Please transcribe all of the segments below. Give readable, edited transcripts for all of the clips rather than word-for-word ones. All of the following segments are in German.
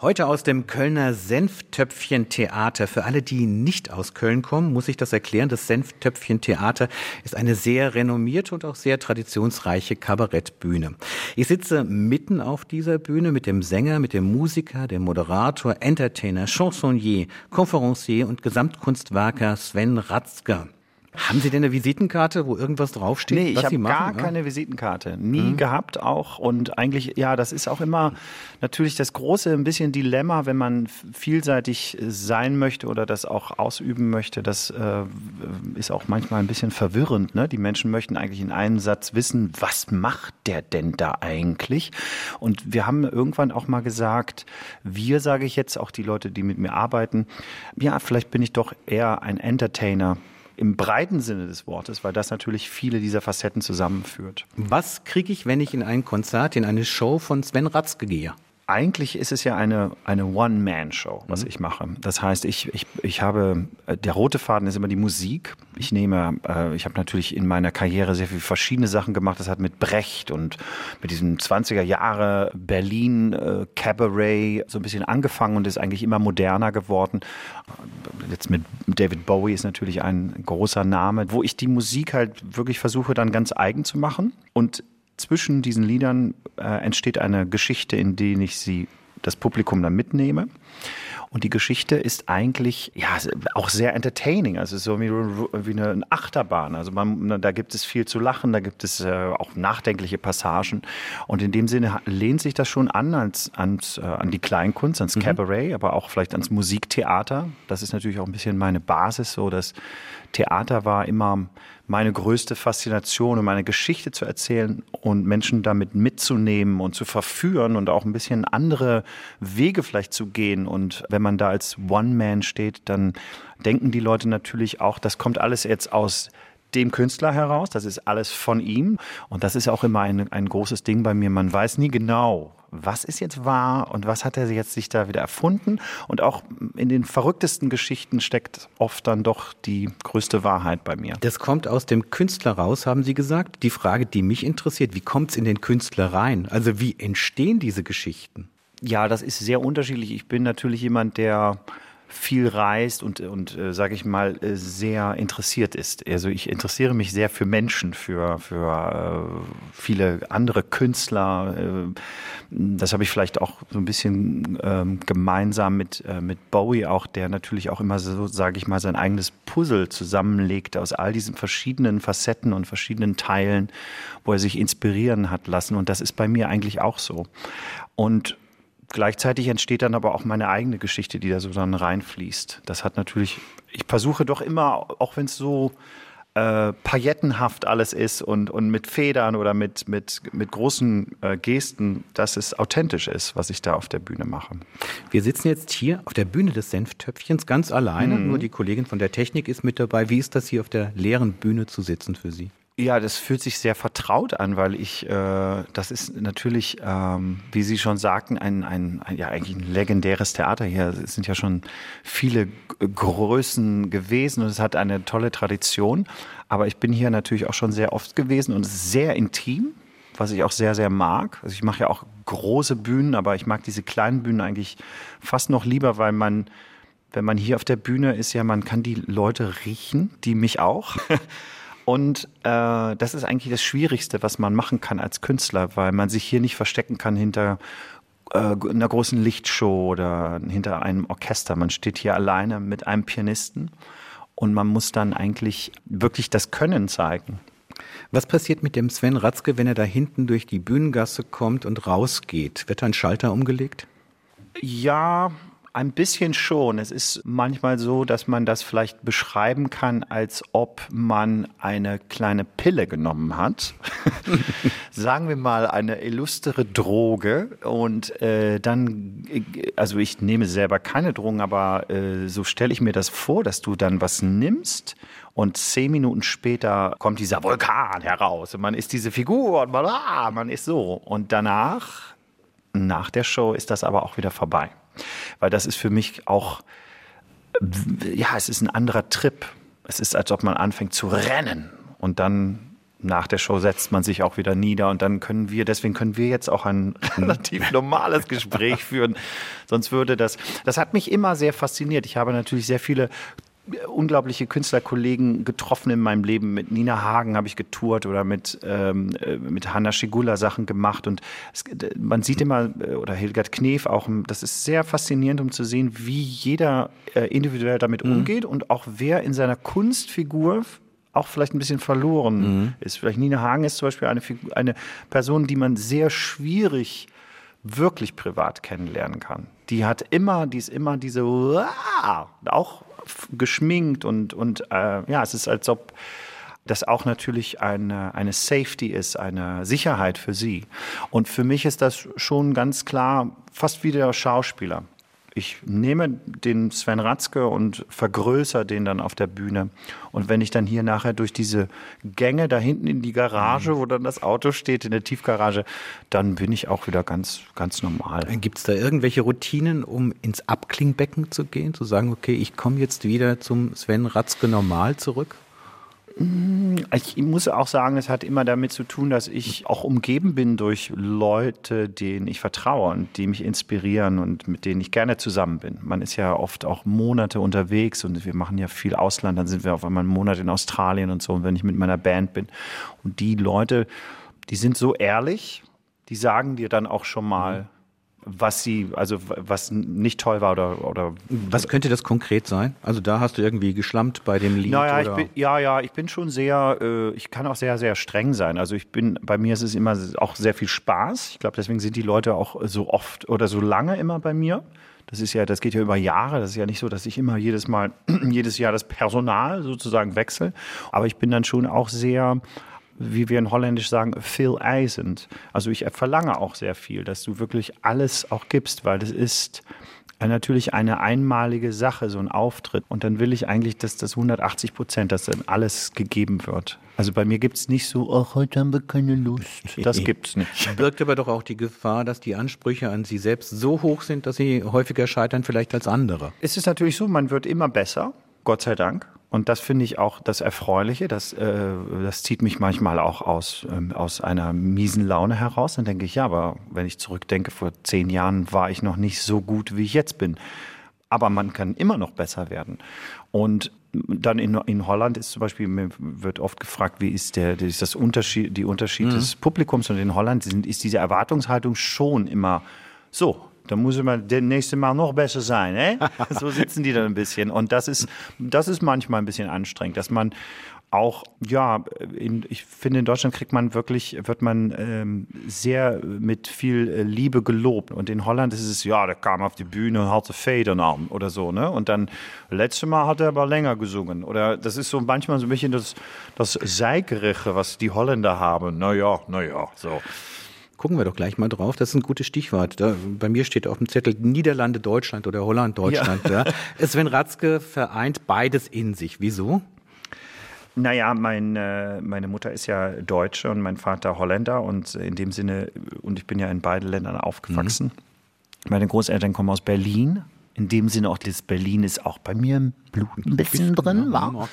Heute aus dem Kölner Senftöpfchen-Theater. Für alle, die nicht aus Köln kommen, muss ich das erklären. Das Senftöpfchen-Theater ist eine sehr renommierte und auch sehr traditionsreiche Kabarettbühne. Ich sitze mitten auf dieser Bühne mit dem Sänger, mit dem Musiker, dem Moderator, Entertainer, Chansonnier, Konferencier und Gesamtkunstwerker Sven Ratzke. Haben Sie denn eine Visitenkarte, wo irgendwas draufsteht, nee, was Sie machen? Nee, ich habe gar keine Visitenkarte. Nie gehabt auch. Und eigentlich, ja, das ist auch immer natürlich das große ein bisschen Dilemma, wenn man vielseitig sein möchte oder das auch ausüben möchte. Das ist auch manchmal ein bisschen verwirrend. Ne? Die Menschen möchten eigentlich in einem Satz wissen, was macht der denn da eigentlich? Und wir haben irgendwann auch mal gesagt, sage ich jetzt, auch die Leute, die mit mir arbeiten, ja, vielleicht bin ich doch eher ein Entertainer. Im breiten Sinne des Wortes, weil das natürlich viele dieser Facetten zusammenführt. Was kriege ich, wenn ich in ein Konzert, in eine Show von Sven Ratzke gehe? Eigentlich ist es ja eine One-Man-Show, was ich mache. Das heißt, ich habe, der rote Faden ist immer die Musik. Ich habe natürlich in meiner Karriere sehr viele verschiedene Sachen gemacht. Das hat mit Brecht und mit diesem 20er Jahre Berlin Cabaret so ein bisschen angefangen und ist eigentlich immer moderner geworden. Jetzt mit David Bowie ist natürlich ein großer Name, wo ich die Musik halt wirklich versuche dann ganz eigen zu machen. Und zwischen diesen Liedern entsteht eine Geschichte, in der ich das Publikum dann mitnehme. Und die Geschichte ist eigentlich ja auch sehr entertaining, also so wie eine Achterbahn. Also da gibt es viel zu lachen, da gibt es auch nachdenkliche Passagen. Und in dem Sinne lehnt sich das schon an die Kleinkunst, ans Cabaret, aber auch vielleicht ans Musiktheater. Das ist natürlich auch ein bisschen meine Basis. So, das Theater war immer meine größte Faszination, um eine Geschichte zu erzählen und Menschen damit mitzunehmen und zu verführen und auch ein bisschen andere Wege vielleicht zu gehen. Und wenn man da als One-Man steht, dann denken die Leute natürlich auch, das kommt alles jetzt aus dem Künstler heraus, das ist alles von ihm. Und das ist auch immer ein großes Ding bei mir. Man weiß nie genau, was ist jetzt wahr und was hat er jetzt sich da wieder erfunden. Und auch in den verrücktesten Geschichten steckt oft dann doch die größte Wahrheit bei mir. Das kommt aus dem Künstler raus, haben Sie gesagt. Die Frage, die mich interessiert, wie kommt es in den Künstler rein? Also wie entstehen diese Geschichten? Ja, das ist sehr unterschiedlich. Ich bin natürlich jemand, der viel reist und sage ich mal, sehr interessiert ist. Also ich interessiere mich sehr für Menschen, für viele andere Künstler. Das habe ich vielleicht auch so ein bisschen gemeinsam mit Bowie auch, der natürlich auch immer so, sage ich mal, sein eigenes Puzzle zusammenlegt aus all diesen verschiedenen Facetten und verschiedenen Teilen, wo er sich inspirieren hat lassen. Und das ist bei mir eigentlich auch so. Und gleichzeitig entsteht dann aber auch meine eigene Geschichte, die da so dann reinfließt. Das hat natürlich, ich versuche doch immer, auch wenn es so paillettenhaft alles ist und mit Federn oder mit großen Gesten, dass es authentisch ist, was ich da auf der Bühne mache. Wir sitzen jetzt hier auf der Bühne des Senftöpfchens ganz alleine, nur die Kollegin von der Technik ist mit dabei. Wie ist das hier auf der leeren Bühne zu sitzen für Sie? Ja, das fühlt sich sehr vertraut an, weil das ist natürlich, wie Sie schon sagten, eigentlich ein legendäres Theater hier. Es sind ja schon viele Größen gewesen und es hat eine tolle Tradition. Aber ich bin hier natürlich auch schon sehr oft gewesen und es ist sehr intim, was ich auch sehr, sehr mag. Also ich mache ja auch große Bühnen, aber ich mag diese kleinen Bühnen eigentlich fast noch lieber, weil wenn man hier auf der Bühne ist, ja, man kann die Leute riechen, die mich auch. Und das ist eigentlich das Schwierigste, was man machen kann als Künstler, weil man sich hier nicht verstecken kann hinter einer großen Lichtshow oder hinter einem Orchester. Man steht hier alleine mit einem Pianisten und man muss dann eigentlich wirklich das Können zeigen. Was passiert mit dem Sven Ratzke, wenn er da hinten durch die Bühnengasse kommt und rausgeht? Wird da ein Schalter umgelegt? Ja, ein bisschen schon. Es ist manchmal so, dass man das vielleicht beschreiben kann, als ob man eine kleine Pille genommen hat. Sagen wir mal eine illustre Droge. Und also ich nehme selber keine Drogen, aber so stelle ich mir das vor, dass du dann was nimmst und 10 Minuten später kommt dieser Vulkan heraus und man ist diese Figur und man ist so. Und nach der Show ist das aber auch wieder vorbei. Weil das ist für mich auch, ja, es ist ein anderer Trip. Es ist, als ob man anfängt zu rennen und dann nach der Show setzt man sich auch wieder nieder und dann deswegen können wir jetzt auch ein relativ normales Gespräch führen. Sonst würde das hat mich immer sehr fasziniert. Ich habe natürlich sehr viele unglaubliche Künstlerkollegen getroffen in meinem Leben. Mit Nina Hagen habe ich getourt oder mit Hanna Schigula Sachen gemacht und man sieht immer, oder Hildegard Knef auch, das ist sehr faszinierend, um zu sehen, wie jeder individuell damit umgeht und auch wer in seiner Kunstfigur auch vielleicht ein bisschen verloren ist. Vielleicht Nina Hagen ist zum Beispiel eine Person, die man sehr schwierig wirklich privat kennenlernen kann. Die ist immer diese auch geschminkt und es ist, als ob das auch natürlich eine Safety ist, eine Sicherheit für sie. Und für mich ist das schon ganz klar fast wie der Schauspieler. Ich nehme den Sven Ratzke und vergrößere den dann auf der Bühne. Und wenn ich dann hier nachher durch diese Gänge da hinten in die Garage, wo dann das Auto steht, in der Tiefgarage, dann bin ich auch wieder ganz, ganz normal. Gibt es da irgendwelche Routinen, um ins Abklingbecken zu gehen? Zu sagen, okay, ich komme jetzt wieder zum Sven Ratzke normal zurück? Ich muss auch sagen, es hat immer damit zu tun, dass ich auch umgeben bin durch Leute, denen ich vertraue und die mich inspirieren und mit denen ich gerne zusammen bin. Man ist ja oft auch Monate unterwegs und wir machen ja viel Ausland, dann sind wir auf einmal einen Monat in Australien und so, und wenn ich mit meiner Band bin. Und die Leute, die sind so ehrlich, die sagen dir dann auch schon mal, was nicht toll war oder was könnte das konkret sein? Also da hast du irgendwie geschlampt bei dem Lied? Naja, ich bin schon sehr, ich kann auch sehr, sehr streng sein. Also bei mir ist es immer auch sehr viel Spaß. Ich glaube, deswegen sind die Leute auch so oft oder so lange immer bei mir. Das geht ja über Jahre. Das ist ja nicht so, dass ich immer jedes Jahr das Personal sozusagen wechsle. Aber ich bin dann schon auch sehr, wie wir in Holländisch sagen, veel eisend. Also ich verlange auch sehr viel, dass du wirklich alles auch gibst, weil das ist natürlich eine einmalige Sache, so ein Auftritt. Und dann will ich eigentlich, dass das 180%, dass dann alles gegeben wird. Also bei mir gibt es nicht so, ach, heute haben wir keine Lust. Das gibt's nicht. Birgt aber doch auch die Gefahr, dass die Ansprüche an Sie selbst so hoch sind, dass Sie häufiger scheitern vielleicht als andere. Es ist natürlich so, man wird immer besser, Gott sei Dank. Und das finde ich auch das Erfreuliche. Das zieht mich manchmal auch aus einer miesen Laune heraus. Dann denke ich, ja, aber wenn ich zurückdenke, vor 10 Jahren war ich noch nicht so gut, wie ich jetzt bin. Aber man kann immer noch besser werden. Und dann in Holland ist zum Beispiel, mir wird oft gefragt, wie ist die Unterschied des Publikums. Und in Holland ist diese Erwartungshaltung schon immer so. Da muss immer das nächste Mal noch besser sein. So sitzen die dann ein bisschen. Und das ist manchmal ein bisschen anstrengend, dass man auch, ich finde, in Deutschland wird man sehr mit viel Liebe gelobt. Und in Holland ist es, der kam auf die Bühne und hatte Federn an oder so, ne? Und dann, letztes Mal hat er aber länger gesungen. Oder das ist so manchmal so ein bisschen das Seigerige, was die Holländer haben. Naja, so. Gucken wir doch gleich mal drauf. Das ist ein gutes Stichwort. Bei mir steht auf dem Zettel Niederlande, Deutschland oder Holland, Deutschland. Ja. Sven Ratzke vereint beides in sich. Wieso? Naja, meine Mutter ist ja Deutsche und mein Vater Holländer und in dem Sinne, und ich bin ja in beiden Ländern aufgewachsen. Meine Großeltern kommen aus Berlin. In dem Sinne auch, das Berlin ist auch bei mir im Blut ein bisschen drin. War.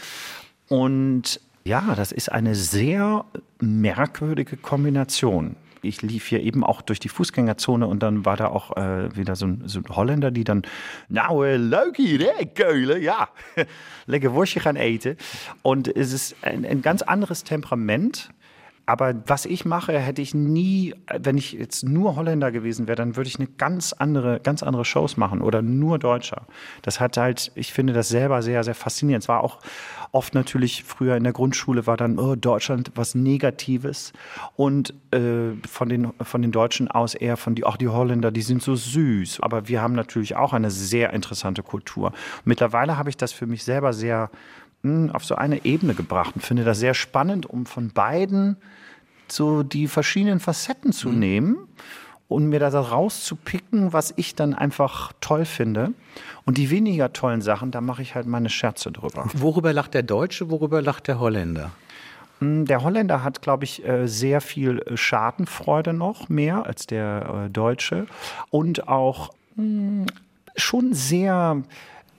Und ja, das ist eine sehr merkwürdige Kombination. Ich lief hier eben auch durch die Fußgängerzone und dann war da auch wieder so ein Holländer, die dann, leuk hier, hè, Keulen, ja, lekker worstje gaan eten. Und es ist ein ganz anderes Temperament. Aber was ich mache, hätte ich nie, wenn ich jetzt nur Holländer gewesen wäre, dann würde ich eine ganz andere Shows machen oder nur Deutscher. Das hat halt, ich finde das selber sehr, sehr faszinierend. Es war auch oft natürlich früher in der Grundschule war dann Deutschland was Negatives und von den Deutschen aus eher die Holländer, die sind so süß. Aber wir haben natürlich auch eine sehr interessante Kultur. Mittlerweile habe ich das für mich selber sehr auf so eine Ebene gebracht und finde das sehr spannend, um von beiden so die verschiedenen Facetten zu nehmen und mir da rauszupicken, was ich dann einfach toll finde. Und die weniger tollen Sachen, da mache ich halt meine Scherze drüber. Worüber lacht der Deutsche, worüber lacht der Holländer? Der Holländer hat, glaube ich, sehr viel Schadenfreude noch, mehr als der Deutsche. Und auch schon sehr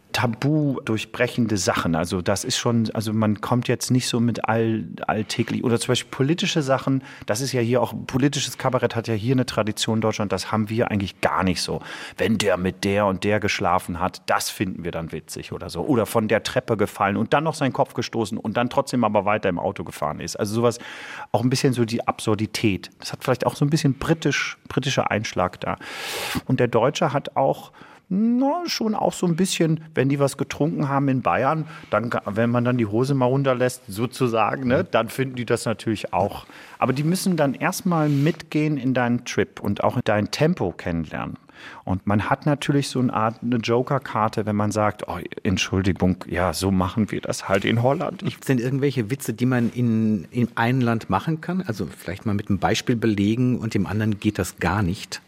tabu durchbrechende Sachen. Also das ist schon, also man kommt jetzt nicht so mit alltäglich oder zum Beispiel politische Sachen. Das ist ja hier auch, politisches Kabarett hat ja hier eine Tradition in Deutschland. Das haben wir eigentlich gar nicht so. Wenn der mit der und der geschlafen hat, das finden wir dann witzig oder so. Oder von der Treppe gefallen und dann noch seinen Kopf gestoßen und dann trotzdem aber weiter im Auto gefahren ist. Also sowas, auch ein bisschen so die Absurdität. Das hat vielleicht auch so ein bisschen britischer Einschlag da. Und der Deutsche hat auch schon auch so ein bisschen, wenn die was getrunken haben in Bayern, dann, wenn man dann die Hose mal runterlässt, sozusagen, ne, dann finden die das natürlich auch. Aber die müssen dann erstmal mitgehen in deinen Trip und auch dein Tempo kennenlernen. Und man hat natürlich so eine Joker-Karte, wenn man sagt, oh, Entschuldigung, ja, so machen wir das halt in Holland. Gibt es denn irgendwelche Witze, die man in einem Land machen kann? Also vielleicht mal mit einem Beispiel belegen und dem anderen geht das gar nicht?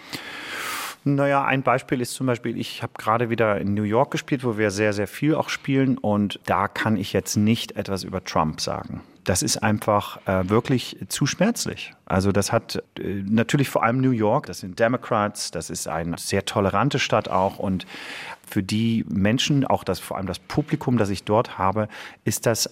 Naja, ein Beispiel ist zum Beispiel, ich habe gerade wieder in New York gespielt, wo wir sehr, sehr viel auch spielen und da kann ich jetzt nicht etwas über Trump sagen. Das ist einfach wirklich zu schmerzlich. Also das hat natürlich vor allem New York, das sind Democrats, das ist eine sehr tolerante Stadt auch und für die Menschen, auch vor allem das Publikum, das ich dort habe, ist das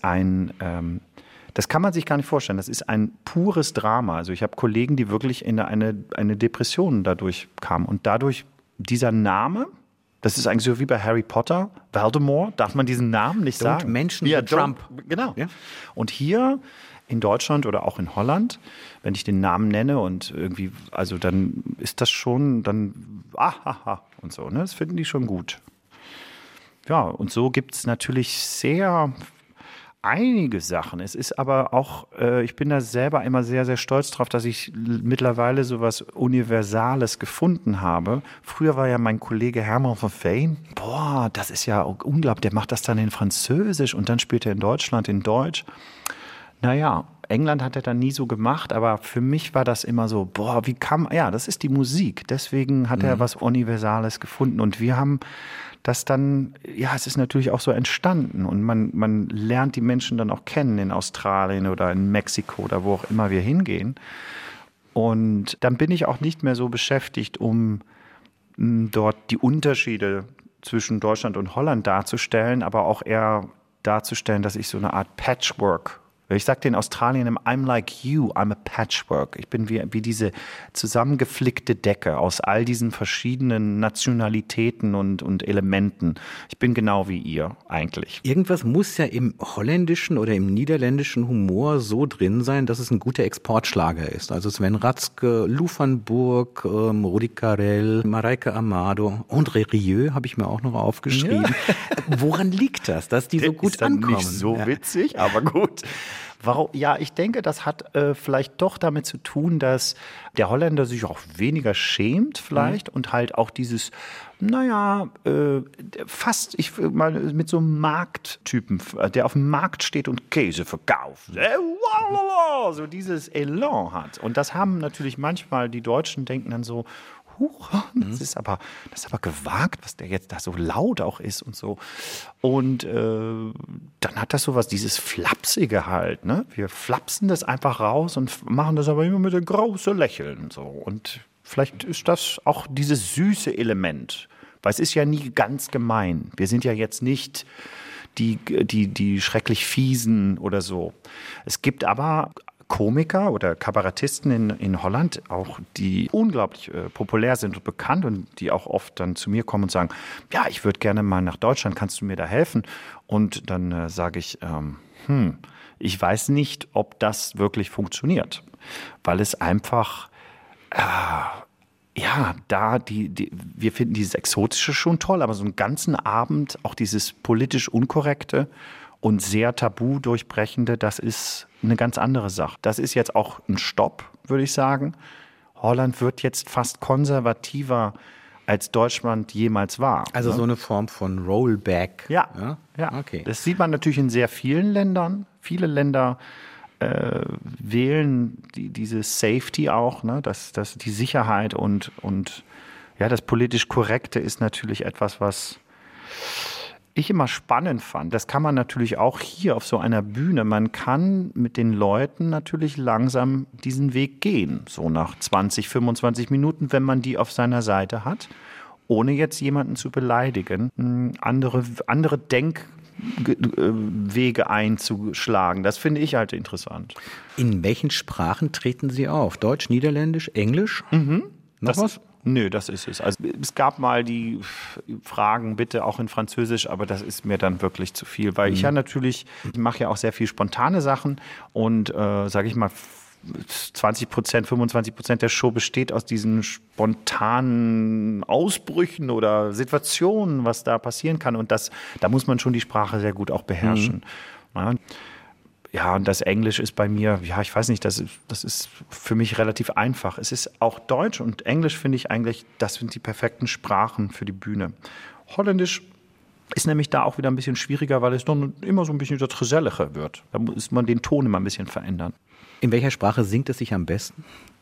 das kann man sich gar nicht vorstellen. Das ist ein pures Drama. Also ich habe Kollegen, die wirklich in eine Depression dadurch kamen. Und dadurch dieser Name, das ist eigentlich so wie bei Harry Potter, Voldemort, darf man diesen Namen nicht sagen. Menschen ja, Trump. Genau. Ja. Und hier in Deutschland oder auch in Holland, wenn ich den Namen nenne und irgendwie, also dann ist das schon, dann und so. Ne? Das finden die schon gut. Ja, und so gibt es natürlich einige Sachen. Es ist aber auch, ich bin da selber immer sehr, sehr stolz drauf, dass ich mittlerweile so was Universales gefunden habe. Früher war ja mein Kollege Hermann von Veen, das ist ja unglaublich, der macht das dann in Französisch und dann spielt er in Deutschland in Deutsch. Naja, England hat er dann nie so gemacht, aber für mich war das immer so, das ist die Musik. Deswegen hat er was Universales gefunden und wir haben das dann, es ist natürlich auch so entstanden und man lernt die Menschen dann auch kennen in Australien oder in Mexiko oder wo auch immer wir hingehen. Und dann bin ich auch nicht mehr so beschäftigt, um dort die Unterschiede zwischen Deutschland und Holland darzustellen, aber auch eher darzustellen, dass ich so eine Art Patchwork. Ich sagte in Australien, I'm like you, I'm a patchwork. Ich bin wie diese zusammengeflickte Decke aus all diesen verschiedenen Nationalitäten und Elementen. Ich bin genau wie ihr eigentlich. Irgendwas muss ja im holländischen oder im niederländischen Humor so drin sein, dass es ein guter Exportschlager ist. Also Sven Ratzke, Lou van Burg, Rudi Carrell, Mareike Amado, André Rieu habe ich mir auch noch aufgeschrieben. Ja. Woran liegt das, dass die so gut ankommen? Nicht so witzig, aber gut. Warum? Ja, ich denke, das hat vielleicht doch damit zu tun, dass der Holländer sich auch weniger schämt vielleicht und halt auch dieses, fast mal mit so einem Markttypen, der auf dem Markt steht und Käse verkauft, so dieses Elan hat. Und das haben natürlich manchmal die Deutschen, denken dann so, das ist aber gewagt, was der jetzt da so laut auch ist und so. Und dann hat das sowas, dieses Flapsige halt. Ne? Wir flapsen das einfach raus und machen das aber immer mit einem großen Lächeln. So. Und vielleicht ist das auch dieses süße Element. Weil es ist ja nie ganz gemein. Wir sind ja jetzt nicht die schrecklich Fiesen oder so. Es gibt aber Komiker oder Kabarettisten in Holland, auch die unglaublich populär sind und bekannt und die auch oft dann zu mir kommen und sagen, ja, ich würde gerne mal nach Deutschland, kannst du mir da helfen? Und dann sage ich, ich weiß nicht, ob das wirklich funktioniert, weil es einfach, wir finden dieses Exotische schon toll, aber so einen ganzen Abend auch dieses politisch Unkorrekte und sehr tabu durchbrechende, das ist eine ganz andere Sache. Das ist jetzt auch ein Stopp, würde ich sagen. Holland wird jetzt fast konservativer, als Deutschland jemals war. Also so eine Form von Rollback. Ja. Okay. Das sieht man natürlich in sehr vielen Ländern. Viele Länder wählen diese Safety auch, ne? Das die Sicherheit und das politisch Korrekte ist natürlich etwas, was ich immer spannend fand. Das kann man natürlich auch hier auf so einer Bühne. Man kann mit den Leuten natürlich langsam diesen Weg gehen. So nach 20, 25 Minuten, wenn man die auf seiner Seite hat. ohne jetzt jemanden zu beleidigen, andere Denkwege einzuschlagen. Das finde ich halt interessant. In welchen Sprachen treten Sie auf? Deutsch, Niederländisch, Englisch? Noch was? Nö, das ist es. Also es gab mal die Fragen, bitte auch in Französisch, aber das ist mir dann wirklich zu viel, weil ich mache ja auch sehr viel spontane Sachen und sage ich mal, 20%, 25% der Show besteht aus diesen spontanen Ausbrüchen oder Situationen, was da passieren kann. Und da muss man schon die Sprache sehr gut auch beherrschen. Ja, und das Englisch ist bei mir, ja, ich weiß nicht, das ist für mich relativ einfach. Es ist auch Deutsch und Englisch finde ich eigentlich, das sind die perfekten Sprachen für die Bühne. Holländisch ist nämlich da auch wieder ein bisschen schwieriger, weil es dann immer so ein bisschen das Gesellige wird. Da muss man den Ton immer ein bisschen verändern. In welcher Sprache singt es sich am besten?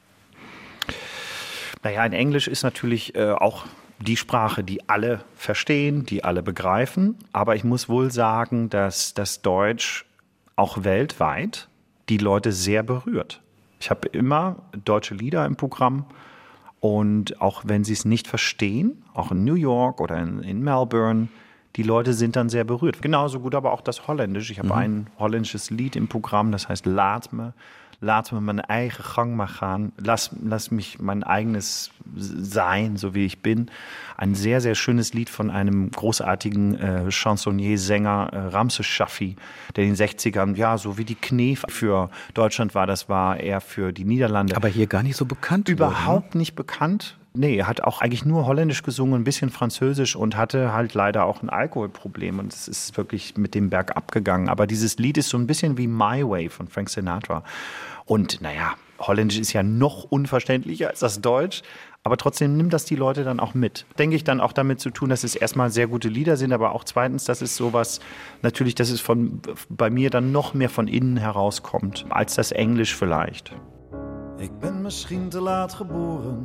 Naja, in Englisch ist natürlich auch die Sprache, die alle verstehen, die alle begreifen. Aber ich muss wohl sagen, dass das Deutsch auch weltweit die Leute sehr berührt. Ich habe immer deutsche Lieder im Programm und auch wenn sie es nicht verstehen, auch in New York oder in Melbourne, die Leute sind dann sehr berührt. Genauso gut aber auch das Holländisch. Ich habe ein holländisches Lied im Programm, das heißt Laat me mijn eigen Gang maar gaan. Lass mich mein eigenes sein, so wie ich bin. Ein sehr, sehr schönes Lied von einem großartigen Chansonnier-Sänger Ramses Shaffi, der in den 60ern, ja, so wie die Knee für Deutschland war, das war eher für die Niederlande. Aber hier gar nicht so bekannt. Überhaupt nicht bekannt. Nee, er hat auch eigentlich nur Holländisch gesungen, ein bisschen Französisch und hatte halt leider auch ein Alkoholproblem und es ist wirklich mit dem Berg abgegangen. Aber dieses Lied ist so ein bisschen wie My Way von Frank Sinatra. Und naja, Holländisch ist ja noch unverständlicher als das Deutsch, aber trotzdem nimmt das die Leute dann auch mit. Denke ich dann auch damit zu tun, dass es erstmal sehr gute Lieder sind, aber auch zweitens, dass es sowas, natürlich, dass es bei mir dann noch mehr von innen herauskommt, als das Englisch vielleicht. Ich bin misschien te laat geboren,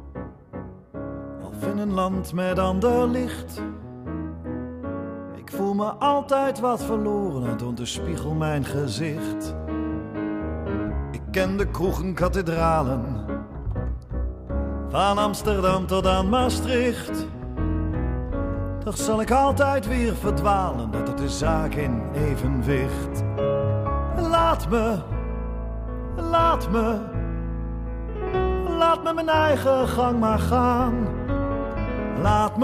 of in een land met ander licht. Ik voel me altijd wat verloren en toont de spiegel mijn gezicht. Ik ken de kroegen, kathedralen, van Amsterdam tot aan Maastricht. Toch zal ik altijd weer verdwalen, dat het de zaak in evenwicht. Laat me mijn eigen gang maar gaan. Laat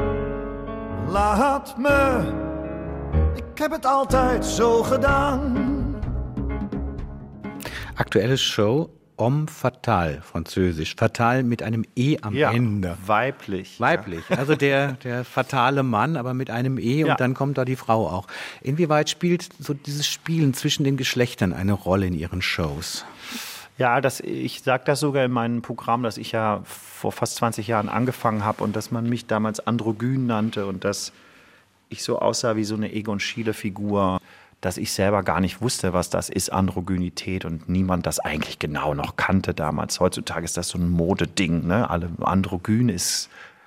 me, ik heb het altijd zo gedaan. Aktuelle Show Homme Fatale, französisch. Fatal mit einem E am Ende. Weiblich. Weiblich, ja. Also der fatale Mann, aber mit einem E und dann kommt da die Frau auch. Inwieweit spielt so dieses Spielen zwischen den Geschlechtern eine Rolle in Ihren Shows? Ja, ich sage das sogar in meinem Programm, dass ich ja vor fast 20 Jahren angefangen habe und dass man mich damals androgyn nannte und dass ich so aussah wie so eine Egon Schiele-Figur, dass ich selber gar nicht wusste, was das ist, Androgynität, und niemand das eigentlich genau noch kannte damals. Heutzutage ist das so ein Modeding, ne? Alle androgyn ist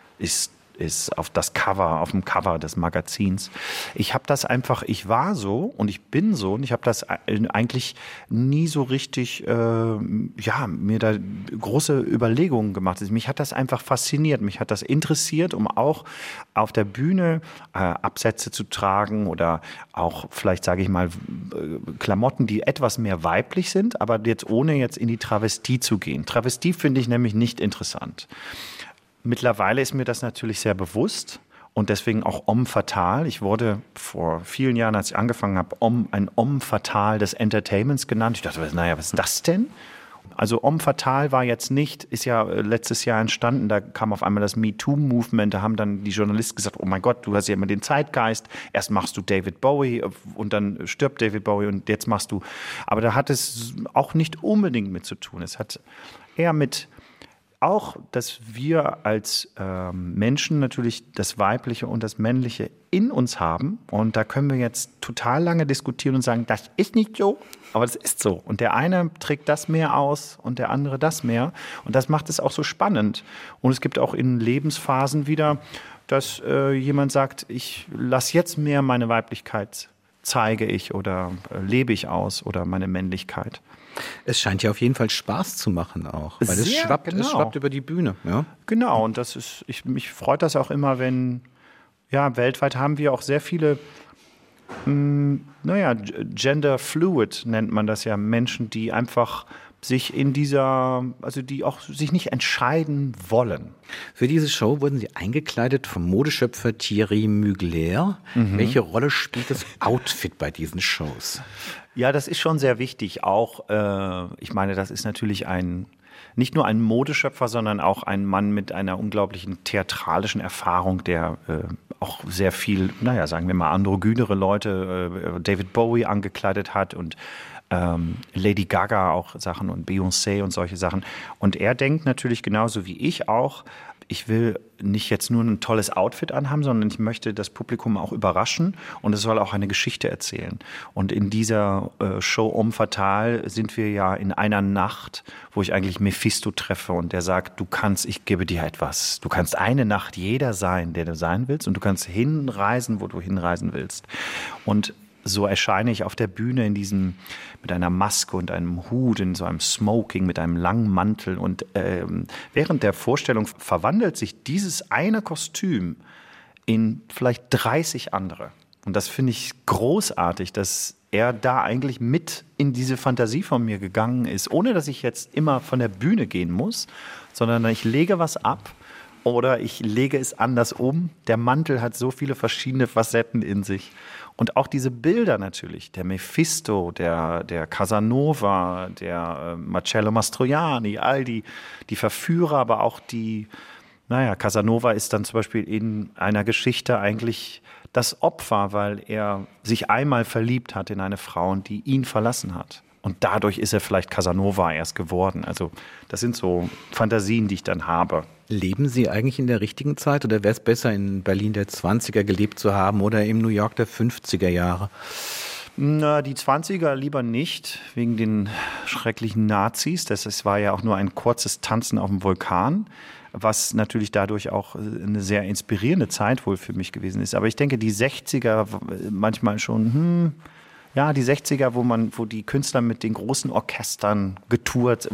auf dem Cover des Magazins. Ich habe das einfach, ich war so und ich bin so und ich habe das eigentlich nie so richtig, mir da große Überlegungen gemacht. Mich hat das einfach fasziniert, mich hat das interessiert, um auch auf der Bühne Absätze zu tragen oder auch vielleicht, sage ich mal, Klamotten, die etwas mehr weiblich sind, aber ohne jetzt in die Travestie zu gehen. Travestie finde ich nämlich nicht interessant. Mittlerweile ist mir das natürlich sehr bewusst und deswegen auch Homme Fatale. Ich wurde vor vielen Jahren, als ich angefangen habe, ein Homme Fatale des Entertainments genannt. Ich dachte, naja, was ist das denn? Also Homme Fatale ist ja letztes Jahr entstanden, da kam auf einmal das MeToo-Movement, da haben dann die Journalisten gesagt, oh mein Gott, du hast ja immer den Zeitgeist, erst machst du David Bowie und dann stirbt David Bowie und jetzt machst du, aber da hat es auch nicht unbedingt mit zu tun. Es hat eher mit auch, dass wir als Menschen natürlich das Weibliche und das Männliche in uns haben. Und da können wir jetzt total lange diskutieren und sagen, das ist nicht so, aber das ist so. Und der eine trägt das mehr aus und der andere das mehr. Und das macht es auch so spannend. Und es gibt auch in Lebensphasen wieder, dass jemand sagt, ich lasse jetzt mehr meine Weiblichkeit, zeige ich oder lebe ich aus oder meine Männlichkeit. Es scheint ja auf jeden Fall Spaß zu machen auch, weil es schwappt über die Bühne. Ja? Genau, und mich freut das auch immer, wenn, ja, weltweit haben wir auch sehr viele, gender fluid nennt man das ja, Menschen, die einfach sich die auch sich nicht entscheiden wollen. Für diese Show wurden Sie eingekleidet vom Modeschöpfer Thierry Mugler. Welche Rolle spielt das Outfit bei diesen Shows? Ja, das ist schon sehr wichtig. Auch, ich meine, das ist natürlich nicht nur ein Modeschöpfer, sondern auch ein Mann mit einer unglaublichen theatralischen Erfahrung, der auch sehr viel, sagen wir mal, androgynere Leute, David Bowie angekleidet hat und Lady Gaga auch Sachen und Beyoncé und solche Sachen. Und er denkt natürlich genauso wie ich auch, ich will nicht jetzt nur ein tolles Outfit anhaben, sondern ich möchte das Publikum auch überraschen und es soll auch eine Geschichte erzählen. Und in dieser Show Homme Fatale sind wir ja in einer Nacht, wo ich eigentlich Mephisto treffe und der sagt, ich gebe dir etwas. Du kannst eine Nacht jeder sein, der du sein willst und du kannst hinreisen, wo du hinreisen willst. Und so erscheine ich auf der Bühne mit einer Maske und einem Hut, in so einem Smoking, mit einem langen Mantel. Und während der Vorstellung verwandelt sich dieses eine Kostüm in vielleicht 30 andere. Und das finde ich großartig, dass er da eigentlich mit in diese Fantasie von mir gegangen ist, ohne dass ich jetzt immer von der Bühne gehen muss, sondern ich lege was ab. Oder ich lege es anders um. Der Mantel hat so viele verschiedene Facetten in sich. Und auch diese Bilder natürlich, der Mephisto, der Casanova, der Marcello Mastroianni, all die Verführer, aber auch Casanova ist dann zum Beispiel in einer Geschichte eigentlich das Opfer, weil er sich einmal verliebt hat in eine Frau, die ihn verlassen hat. Und dadurch ist er vielleicht Casanova erst geworden. Also das sind so Fantasien, die ich dann habe. Leben Sie eigentlich in der richtigen Zeit oder wäre es besser, in Berlin der 20er gelebt zu haben oder im New York der 50er Jahre? Na, die 20er lieber nicht, wegen den schrecklichen Nazis. Das war ja auch nur ein kurzes Tanzen auf dem Vulkan, was natürlich dadurch auch eine sehr inspirierende Zeit wohl für mich gewesen ist. Aber ich denke, die 60er manchmal schon, die 60er, wo die Künstler mit den großen Orchestern getourt,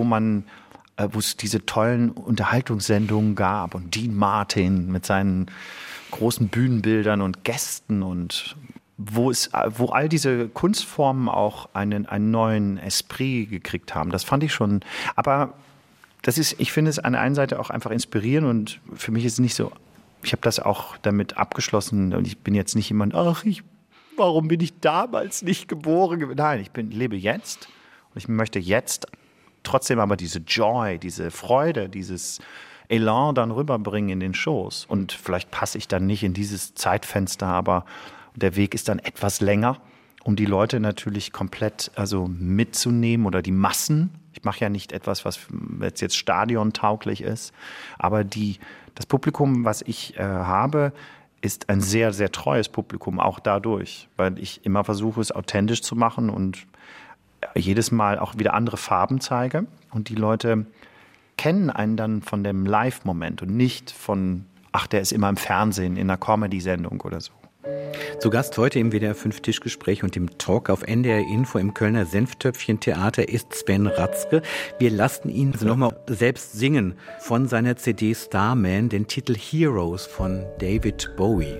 wo es diese tollen Unterhaltungssendungen gab und Dean Martin mit seinen großen Bühnenbildern und Gästen und wo all diese Kunstformen auch einen neuen Esprit gekriegt haben. Das fand ich schon, aber ich finde es an der einen Seite auch einfach inspirierend und für mich ist es nicht so, ich habe das auch damit abgeschlossen und ich bin jetzt nicht jemand, warum bin ich damals nicht geboren? Nein, lebe jetzt und ich möchte jetzt trotzdem aber diese Joy, diese Freude, dieses Elan dann rüberbringen in den Shows. Und vielleicht passe ich dann nicht in dieses Zeitfenster, aber der Weg ist dann etwas länger, um die Leute natürlich komplett mitzunehmen oder die Massen. Ich mache ja nicht etwas, was jetzt stadiontauglich ist, aber das Publikum, was ich habe, ist ein sehr, sehr treues Publikum, auch dadurch, weil ich immer versuche, es authentisch zu machen und jedes Mal auch wieder andere Farben zeige. Und die Leute kennen einen dann von dem Live-Moment und nicht von, der ist immer im Fernsehen, in einer Comedy-Sendung oder so. Zu Gast heute im WDR 5 Tischgespräch und im Talk auf NDR Info im Kölner Senftöpfchen-Theater ist Sven Ratzke. Wir lassen ihn nochmal selbst singen von seiner CD Starman, den Titel Heroes von David Bowie.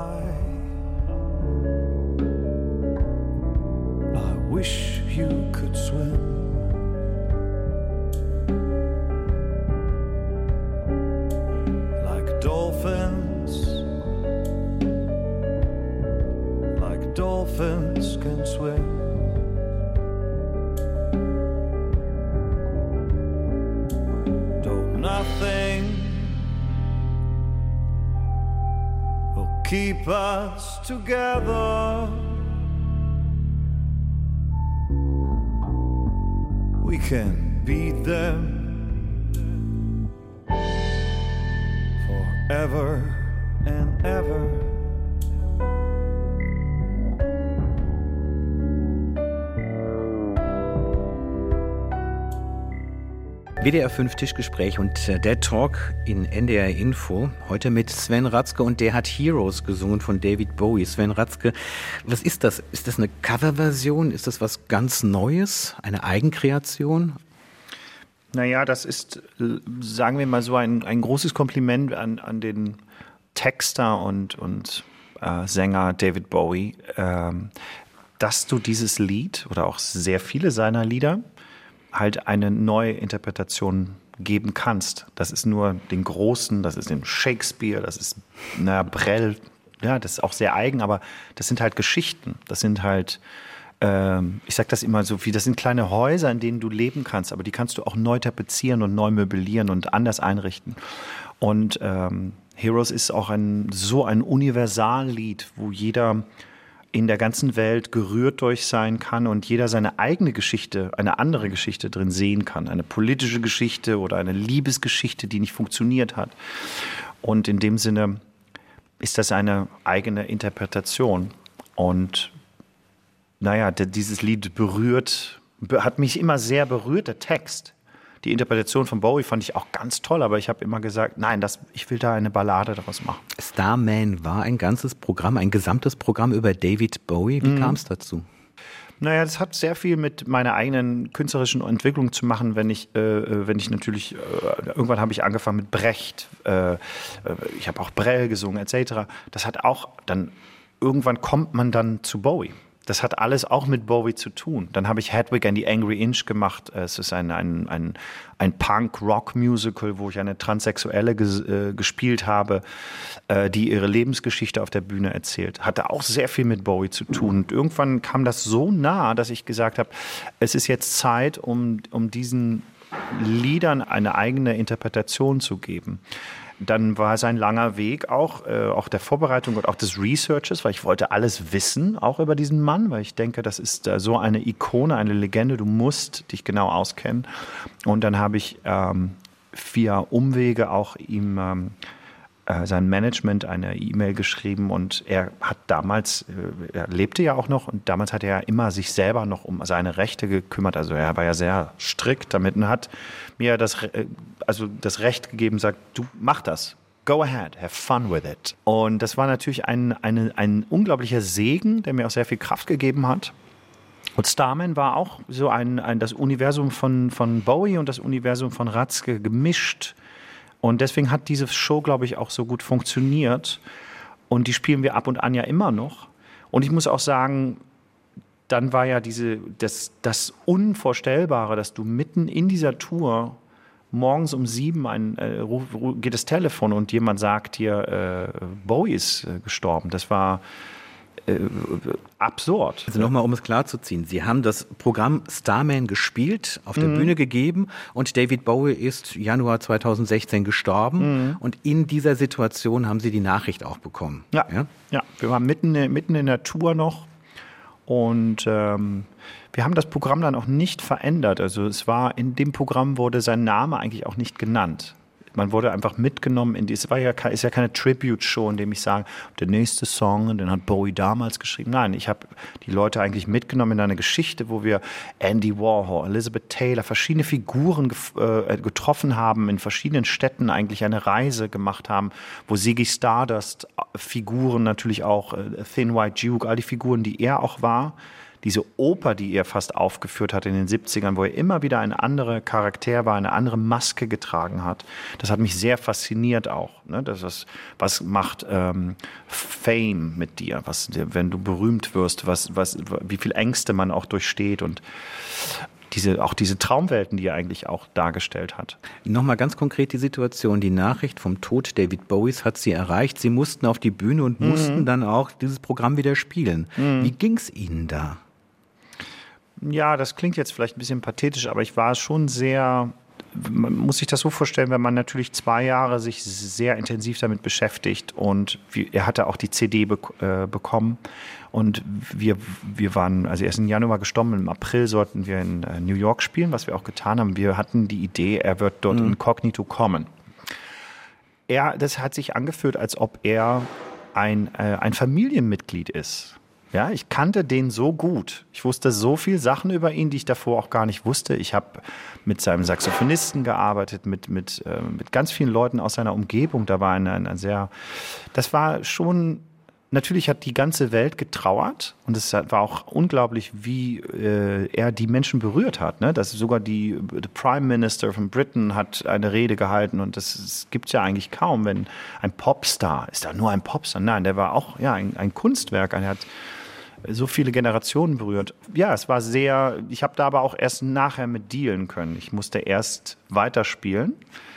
I wish you could swim like dolphins. Dolphins can swim. Though nothing will keep us together, we can beat them forever and ever. WDR 5 Tischgespräch und der Talk in NDR Info. Heute mit Sven Ratzke und der hat Heroes gesungen von David Bowie. Sven Ratzke, was ist das? Ist das eine Coverversion? Ist das was ganz Neues? Eine Eigenkreation? Naja, das ist, sagen wir mal so, ein großes Kompliment an den Texter und Sänger David Bowie, dass du dieses Lied oder auch sehr viele seiner Lieder halt eine neue Interpretation geben kannst. Das ist nur den Großen, das ist den Shakespeare, das ist Brel, ja, das ist auch sehr eigen, aber das sind halt Geschichten. Das sind halt, ich sag das immer so, das sind kleine Häuser, in denen du leben kannst, aber die kannst du auch neu tapezieren und neu möblieren und anders einrichten. Und Heroes ist auch so ein Universallied, wo jeder in der ganzen Welt gerührt durch sein kann und jeder seine eigene Geschichte, eine andere Geschichte drin sehen kann. Eine politische Geschichte oder eine Liebesgeschichte, die nicht funktioniert hat. Und in dem Sinne ist das eine eigene Interpretation. Und naja, dieses Lied hat mich immer sehr berührt, der Text. Die Interpretation von Bowie fand ich auch ganz toll, aber ich habe immer gesagt, nein, ich will da eine Ballade daraus machen. Starman war ein ganzes Programm, ein gesamtes Programm über David Bowie. Wie kam es dazu? Naja, das hat sehr viel mit meiner eigenen künstlerischen Entwicklung zu machen, wenn ich natürlich, irgendwann habe ich angefangen mit Brecht, ich habe auch Brel gesungen, etc. Das hat auch dann, irgendwann kommt man dann zu Bowie. Das hat alles auch mit Bowie zu tun. Dann habe ich Hedwig and the Angry Inch gemacht. Es ist ein Punk-Rock-Musical, wo ich eine Transsexuelle gespielt habe, die ihre Lebensgeschichte auf der Bühne erzählt. Hatte auch sehr viel mit Bowie zu tun. Und irgendwann kam das so nah, dass ich gesagt habe, es ist jetzt Zeit, um diesen Liedern eine eigene Interpretation zu geben. Dann war es ein langer Weg auch der Vorbereitung und auch des Researches, weil ich wollte alles wissen, auch über diesen Mann, weil ich denke, das ist so eine Ikone, eine Legende, du musst dich genau auskennen. Und dann habe ich via Umwege auch ihm sein Management eine E-Mail geschrieben und er hat damals, er lebte ja auch noch und damals hat er immer sich selber noch um seine Rechte gekümmert, also er war ja sehr strikt damit und hat mir das Recht gegeben, sagt, du mach das, go ahead, have fun with it. Und das war natürlich ein unglaublicher Segen, der mir auch sehr viel Kraft gegeben hat. Und Starman war auch so das Universum von Bowie und das Universum von Ratzke gemischt. Und deswegen hat diese Show, glaube ich, auch so gut funktioniert. Und die spielen wir ab und an ja immer noch. Und ich muss auch sagen, dann war ja das Unvorstellbare, dass du mitten in dieser Tour morgens um 7 geht das Telefon und jemand sagt dir, Bowie ist gestorben. Das war absurd. Also nochmal, um es klarzuziehen. Sie haben das Programm Starman gespielt, auf der Bühne gegeben und David Bowie ist Januar 2016 gestorben und in dieser Situation haben Sie die Nachricht auch bekommen. Ja. Wir waren mitten in der Tour noch und wir haben das Programm dann auch nicht verändert. Also in dem Programm wurde sein Name eigentlich auch nicht genannt. Man wurde einfach mitgenommen ist ja keine Tribute-Show, in dem ich sage, der nächste Song, den hat Bowie damals geschrieben. Nein, ich habe die Leute eigentlich mitgenommen in eine Geschichte, wo wir Andy Warhol, Elizabeth Taylor, verschiedene Figuren getroffen haben, in verschiedenen Städten eigentlich eine Reise gemacht haben, wo Ziggy Stardust Figuren natürlich auch, Thin White Duke, all die Figuren, die er auch war, diese Oper, die er fast aufgeführt hat in den 70ern, wo er immer wieder ein anderer Charakter war, eine andere Maske getragen hat. Das hat mich sehr fasziniert auch. Ne? Was macht Fame mit dir? Wenn du berühmt wirst, wie viel Ängste man auch durchsteht und diese Traumwelten, die er eigentlich auch dargestellt hat. Nochmal ganz konkret die Situation. Die Nachricht vom Tod David Bowies hat Sie erreicht. Sie mussten auf die Bühne und mussten dann auch dieses Programm wieder spielen. Wie ging es Ihnen da? Ja, das klingt jetzt vielleicht ein bisschen pathetisch, aber ich war schon man muss sich das so vorstellen, wenn man natürlich 2 Jahre sich sehr intensiv damit beschäftigt und er hatte auch die CD bekommen und wir waren, also er ist im Januar gestorben, im April sollten wir in New York spielen, was wir auch getan haben. Wir hatten die Idee, er wird dort inkognito kommen. Das hat sich angefühlt, als ob er ein Familienmitglied ist. Ja, ich kannte den so gut. Ich wusste so viel Sachen über ihn, die ich davor auch gar nicht wusste. Ich habe mit seinem Saxophonisten gearbeitet, mit ganz vielen Leuten aus seiner Umgebung. Da war das war schon, natürlich hat die ganze Welt getrauert und es war auch unglaublich, wie er die Menschen berührt hat. Ne? Dass sogar the Prime Minister von Britain hat eine Rede gehalten und das gibt es ja eigentlich kaum, wenn ein Popstar, ist da nur ein Popstar? Nein, der war auch ein Kunstwerk, er hat so viele Generationen berührt. Ja, es war ich habe da aber auch erst nachher mit dealen können. Ich musste erst weiterspielen.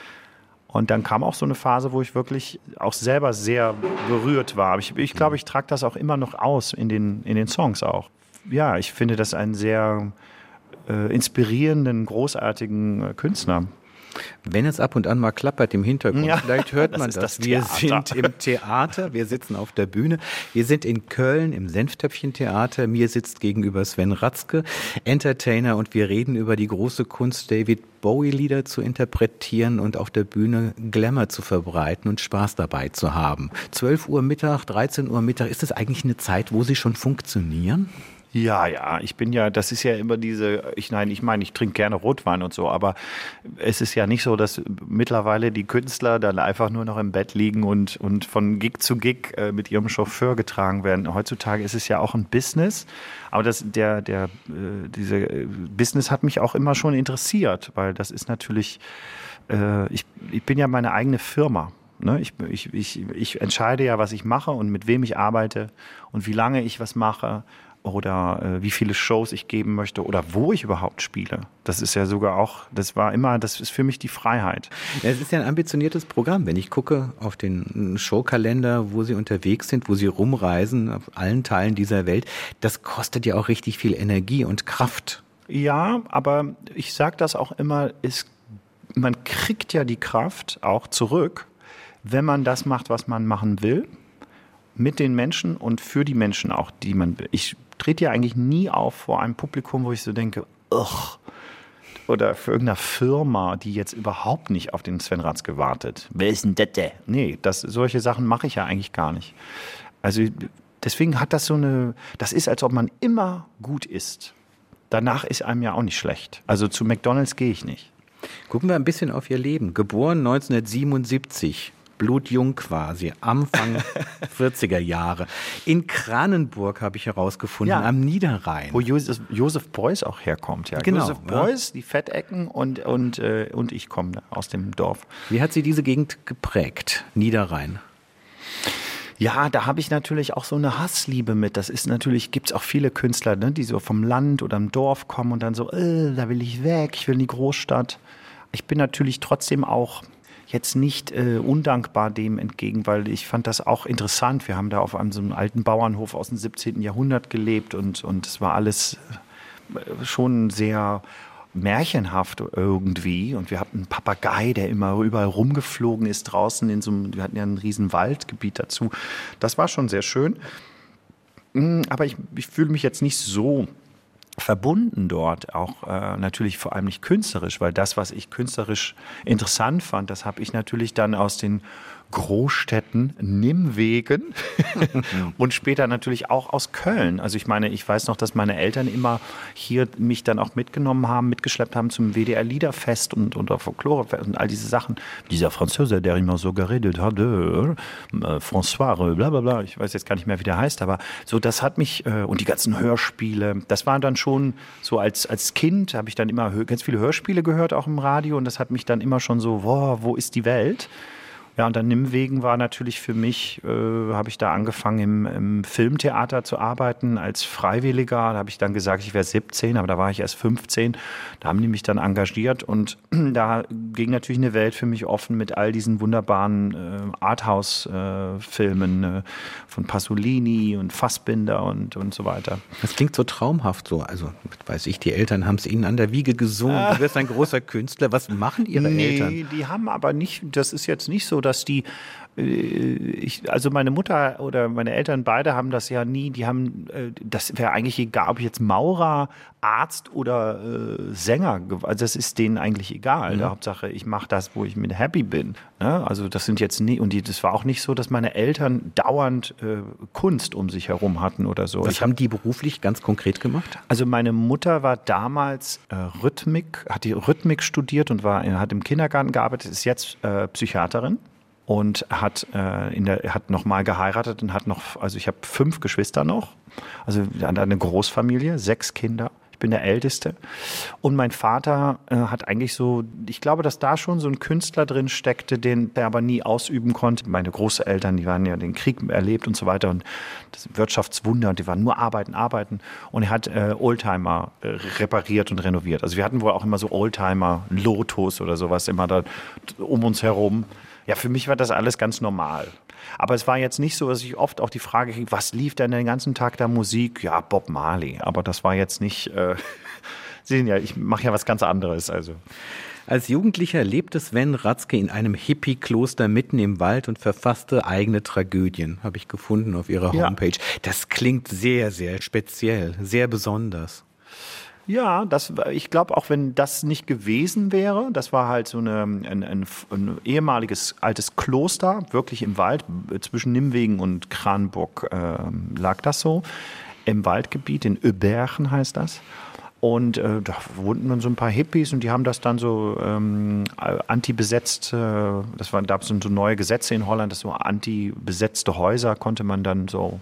Und dann kam auch so eine Phase, wo ich wirklich auch selber sehr berührt war. Ich glaube, ich trage das auch immer noch aus in den Songs auch. Ja, ich finde das einen sehr inspirierenden, großartigen Künstler. Wenn es ab und an mal klappert im Hintergrund, vielleicht hört man das. Wir sind im Theater, wir sitzen auf der Bühne. Wir sind in Köln im Senftöpfchen-Theater. Mir sitzt gegenüber Sven Ratzke, Entertainer, und wir reden über die große Kunst, David Bowie-Lieder zu interpretieren und auf der Bühne Glamour zu verbreiten und Spaß dabei zu haben. 12 Uhr Mittag, 13 Uhr Mittag, ist das eigentlich eine Zeit, wo Sie schon funktionieren? Ja, das ist ja immer ich trinke gerne Rotwein und so, aber es ist ja nicht so, dass mittlerweile die Künstler dann einfach nur noch im Bett liegen und von Gig zu Gig mit ihrem Chauffeur getragen werden. Heutzutage ist es ja auch ein Business, aber diese Business hat mich auch immer schon interessiert, weil das ist natürlich, ich bin ja meine eigene Firma. Ne? Ich entscheide ja, was ich mache und mit wem ich arbeite und wie lange ich was mache. Oder wie viele Shows ich geben möchte oder wo ich überhaupt spiele. Das ist ja sogar auch, das ist für mich die Freiheit. Ja, es ist ja ein ambitioniertes Programm. Wenn ich gucke auf den Showkalender, wo Sie unterwegs sind, wo Sie rumreisen, auf allen Teilen dieser Welt, das kostet ja auch richtig viel Energie und Kraft. Ja, aber ich sage das auch immer, man kriegt ja die Kraft auch zurück, wenn man das macht, was man machen will, mit den Menschen und für die Menschen auch, die man will. Ich trete ja eigentlich nie auf vor einem Publikum, wo ich so denke, ugh, oder für irgendeine Firma, die jetzt überhaupt nicht auf den Sven Ratzke wartet. Wer ist denn das? Nee, solche Sachen mache ich ja eigentlich gar nicht. Also deswegen hat das das ist, als ob man immer gut isst. Danach ist einem ja auch nicht schlecht. Also zu McDonald's gehe ich nicht. Gucken wir ein bisschen auf Ihr Leben. Geboren 1977. Blutjung quasi, Anfang 40er Jahre. In Kranenburg habe ich herausgefunden, am Niederrhein. Wo Josef Beuys auch herkommt. Ja. Genau, Josef Beuys, die Fettecken und ich komme aus dem Dorf. Wie hat Sie diese Gegend geprägt, Niederrhein? Ja, da habe ich natürlich auch so eine Hassliebe mit. Das ist natürlich, gibt's auch viele Künstler, ne, die so vom Land oder im Dorf kommen und dann so, da will ich weg, ich will in die Großstadt. Ich bin natürlich trotzdem auch jetzt nicht undankbar dem entgegen, weil ich fand das auch interessant. Wir haben da auf so einem alten Bauernhof aus dem 17. Jahrhundert gelebt und es war alles schon sehr märchenhaft irgendwie. Und wir hatten einen Papagei, der immer überall rumgeflogen ist draußen wir hatten ja ein riesen Waldgebiet dazu. Das war schon sehr schön. Aber ich fühle mich jetzt nicht so verbunden dort, auch natürlich vor allem nicht künstlerisch, weil das, was ich künstlerisch interessant fand, das habe ich natürlich dann aus den Großstädten, Nimwegen und später natürlich auch aus Köln. Also ich meine, ich weiß noch, dass meine Eltern immer hier mich dann auch mitgeschleppt haben zum WDR-Liederfest und auf Folklorefest und all diese Sachen. Dieser Franzose, der immer so geredet hat, François, bla bla bla, ich weiß jetzt gar nicht mehr, wie der heißt, aber so, das hat mich, und die ganzen Hörspiele, das war dann schon so, als Kind habe ich dann immer ganz viele Hörspiele gehört, auch im Radio, und das hat mich dann immer schon so, wo ist die Welt? Ja, und dann Nimwegen war natürlich für mich, habe ich da angefangen im Filmtheater zu arbeiten als Freiwilliger. Da habe ich dann gesagt, ich wäre 17, aber da war ich erst 15. Da haben die mich dann engagiert und da ging natürlich eine Welt für mich offen mit all diesen wunderbaren Arthouse-Filmen von Pasolini und Fassbinder und so weiter. Das klingt so traumhaft so. Also, weiß ich, die Eltern haben es Ihnen an der Wiege gesungen. Du wirst ein großer Künstler. Was machen Ihre Eltern? Nee, die haben aber nicht, das ist jetzt nicht so, dass die Also meine Mutter oder meine Eltern beide haben das ja nie, das wäre eigentlich egal, ob ich jetzt Maurer, Arzt oder Sänger, also das ist denen eigentlich egal. Mhm. Hauptsache, ich mache das, wo ich mit happy bin. Ne? Also das sind jetzt nie, und das war auch nicht so, dass meine Eltern dauernd Kunst um sich herum hatten oder so. Was haben die beruflich ganz konkret gemacht? Also meine Mutter war damals hat die Rhythmik studiert und hat im Kindergarten gearbeitet, ist jetzt Psychiaterin. Und hat nochmal geheiratet und also ich habe 5 Geschwister noch, also eine Großfamilie, 6 Kinder. Ich bin der Älteste. Und mein Vater hat eigentlich so, ich glaube, dass da schon so ein Künstler drin steckte, den er aber nie ausüben konnte. Meine Großeltern, die waren ja den Krieg erlebt und so weiter und das Wirtschaftswunder und die waren nur arbeiten. Und er hat Oldtimer repariert und renoviert. Also wir hatten wohl auch immer so Oldtimer, Lotus oder sowas immer da um uns herum. Ja, für mich war das alles ganz normal. Aber es war jetzt nicht so, dass ich oft auch die Frage kriege, was lief denn den ganzen Tag da Musik? Ja, Bob Marley. Aber das war jetzt nicht, Sie sehen ja, ich mache ja was ganz anderes. Also. Als Jugendlicher lebte Sven Ratzke in einem Hippie-Kloster mitten im Wald und verfasste eigene Tragödien, habe ich gefunden auf Ihrer Homepage. Ja. Das klingt sehr, sehr speziell, sehr besonders. Ja, ich glaube, auch wenn das nicht gewesen wäre, das war halt so ein ehemaliges altes Kloster, wirklich im Wald, zwischen Nimwegen und Kranburg lag das so, im Waldgebiet, in Öberchen heißt das. Und da wohnten dann so ein paar Hippies und die haben das dann so anti-besetzt, da gab es so neue Gesetze in Holland, dass so anti-besetzte Häuser konnte man dann so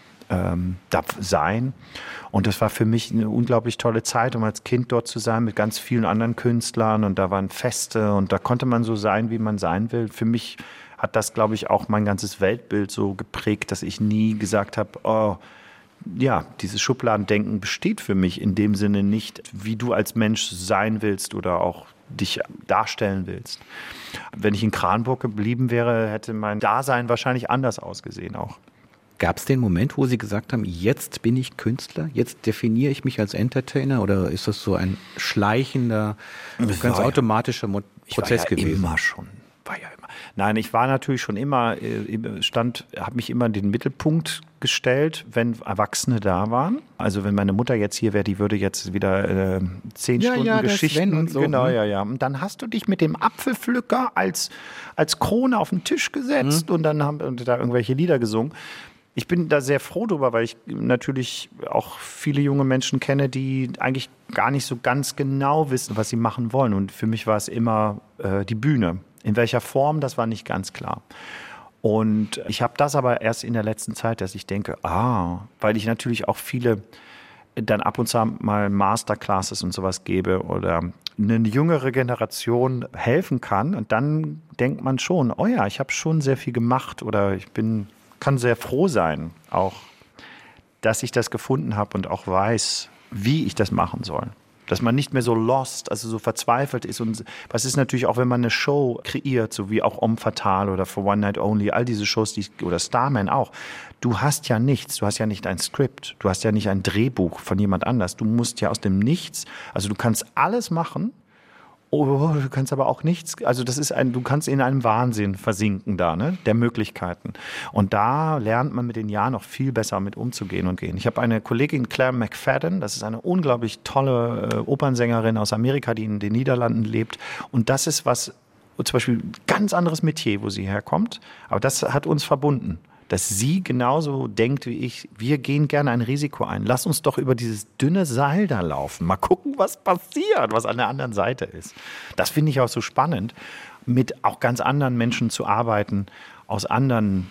sein. Und das war für mich eine unglaublich tolle Zeit, um als Kind dort zu sein mit ganz vielen anderen Künstlern und da waren Feste und da konnte man so sein, wie man sein will. Für mich hat das, glaube ich, auch mein ganzes Weltbild so geprägt, dass ich nie gesagt habe, oh, ja, dieses Schubladendenken besteht für mich in dem Sinne nicht, wie du als Mensch sein willst oder auch dich darstellen willst. Wenn ich in Kranburg geblieben wäre, hätte mein Dasein wahrscheinlich anders ausgesehen auch. Gab es den Moment, wo Sie gesagt haben, jetzt bin ich Künstler, jetzt definiere ich mich als Entertainer, oder ist das so ein schleichender, ganz automatischer Prozess gewesen? War ja immer. Nein, ich war natürlich schon immer, habe mich immer in den Mittelpunkt gestellt, wenn Erwachsene da waren. Also wenn meine Mutter jetzt hier wäre, die würde jetzt wieder 10 Stunden Geschichten und so. Genau, ja. Und dann hast du dich mit dem Apfelpflücker als Krone auf den Tisch gesetzt und dann haben da irgendwelche Lieder gesungen. Ich bin da sehr froh drüber, weil ich natürlich auch viele junge Menschen kenne, die eigentlich gar nicht so ganz genau wissen, was sie machen wollen. Und für mich war es immer die Bühne. In welcher Form, das war nicht ganz klar. Und ich habe das aber erst in der letzten Zeit, dass ich denke, weil ich natürlich auch viele dann ab und zu mal Masterclasses und sowas gebe oder eine jüngere Generation helfen kann. Und dann denkt man schon, oh ja, ich habe schon sehr viel gemacht oder kann sehr froh sein, auch, dass ich das gefunden habe und auch weiß, wie ich das machen soll. Dass man nicht mehr so lost, also so verzweifelt ist. Und was ist natürlich auch, wenn man eine Show kreiert, so wie auch Homme Fatale oder For One Night Only, all diese Shows, oder Starman auch. Du hast ja nichts, du hast ja nicht ein Skript, du hast ja nicht ein Drehbuch von jemand anders. Du musst ja aus dem Nichts, also du kannst alles machen, du kannst aber auch nichts, also du kannst in einem Wahnsinn versinken da, ne, der Möglichkeiten. Und da lernt man mit den Jahren noch viel besser mit umzugehen und gehen. Ich habe eine Kollegin, Claire McFadden, das ist eine unglaublich tolle Opernsängerin aus Amerika, die in den Niederlanden lebt. Und das ist zum Beispiel ein ganz anderes Metier, wo sie herkommt. Aber das hat uns verbunden. Dass sie genauso denkt wie ich, wir gehen gerne ein Risiko ein. Lass uns doch über dieses dünne Seil da laufen. Mal gucken, was passiert, was an der anderen Seite ist. Das finde ich auch so spannend, mit auch ganz anderen Menschen zu arbeiten, aus anderen